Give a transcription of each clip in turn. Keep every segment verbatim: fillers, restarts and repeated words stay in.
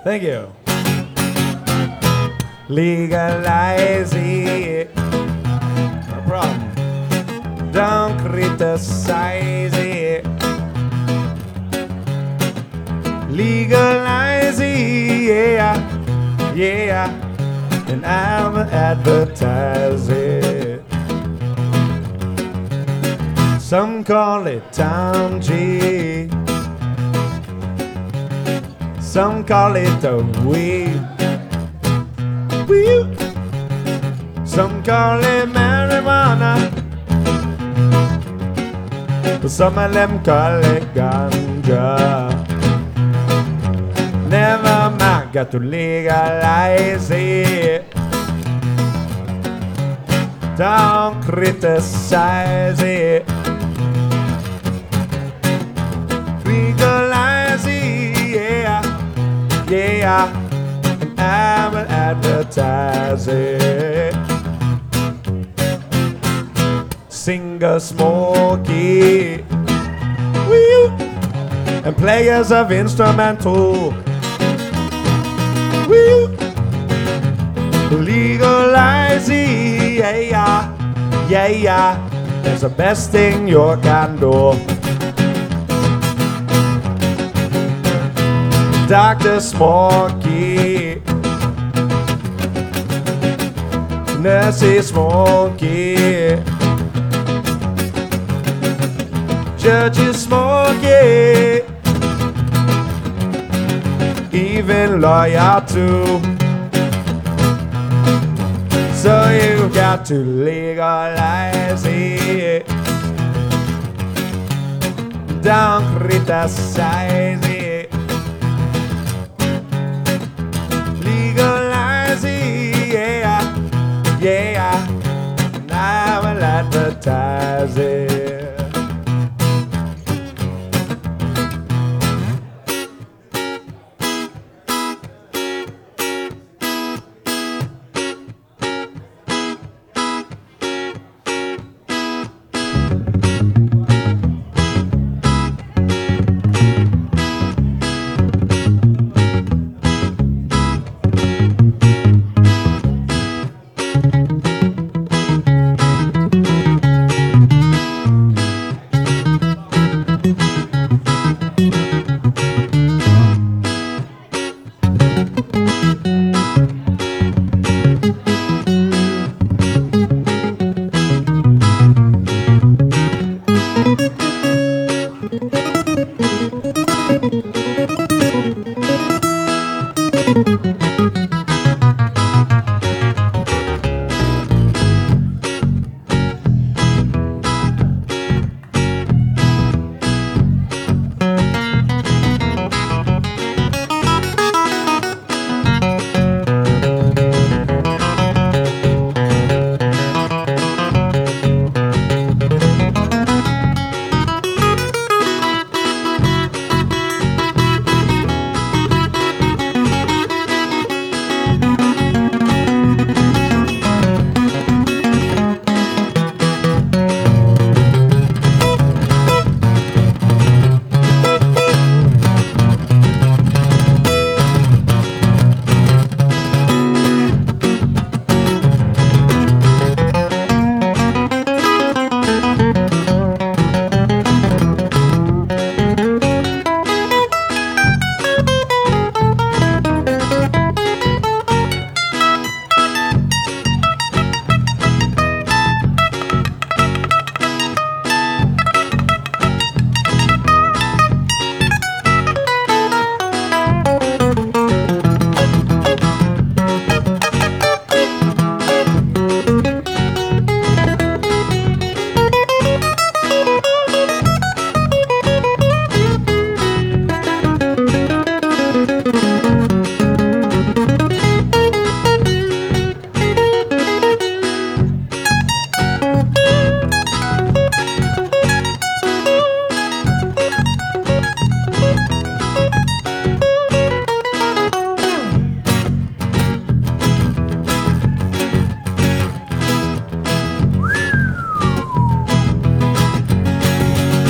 Thank you. Legalize it. No problem. Don't criticize it. Legalize it, yeah, yeah. And I'm advertise it. Some call it Tom G. Some call it the weed. Wee. Some call it marijuana. But some of them call it ganja. Never mind, got to legalize it. Don't criticize it. Legalize it, yeah, yeah. And I will advertise it. Singer Smokey, wee, and players of instrumental. Wee, legalize it, yeah, yeah, yeah, yeah. That's the best thing you can do. Doctor Smokey, Nurse Smokey, Judge Smokey, even lawyer too. So you got to legalize it. Don't criticize it. Legalize it, yeah, yeah. And I will advertise it.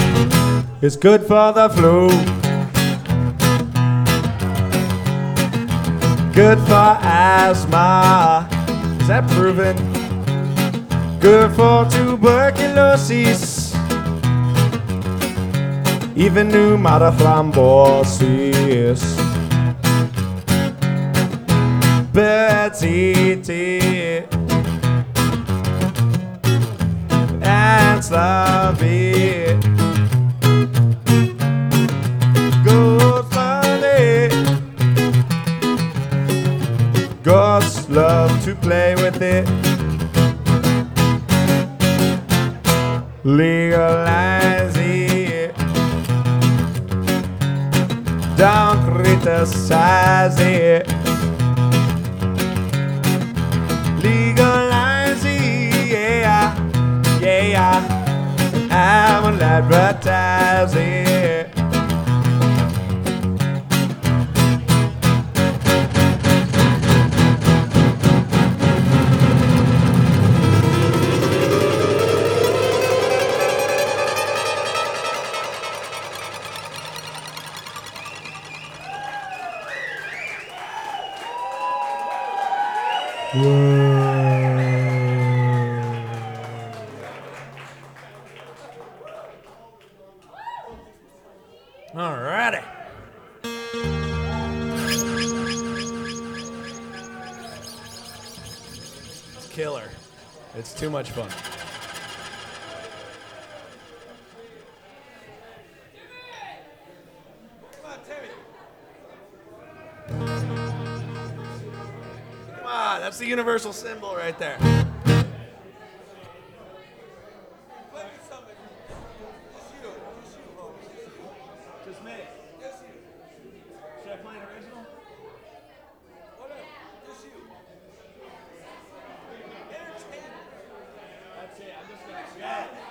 It's good for the flu. Good for asthma. Is that proven? Good for tuberculosis. Even pneumatic thrombosis. Birds eat it and love it. Goes funny. Gods love to play with it. Legalize it. Don't criticize it. Legalize it, yeah, yeah. I will advertise it. Alrighty. It's killer. It's too much fun. Come on, that's the universal symbol right there. Yeah.